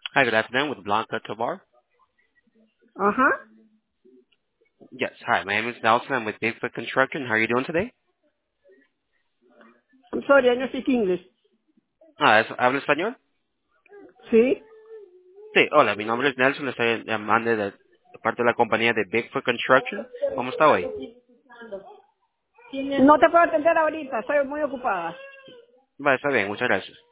Hi, good afternoon with Blanca Tovar. Ajá. Yes, hi, my name is Nelson. I'm with Bigfoot Construction. How are you doing today? I'm sorry, I don't speak English. ¿Habla español? ¿Sí? Sí, hola, mi nombre es Nelson. Le estoy llamando de parte de la compañía de Bigfoot Construction. ¿Cómo está hoy? No te puedo atender ahorita, estoy muy ocupada. Va, está bien, muchas gracias.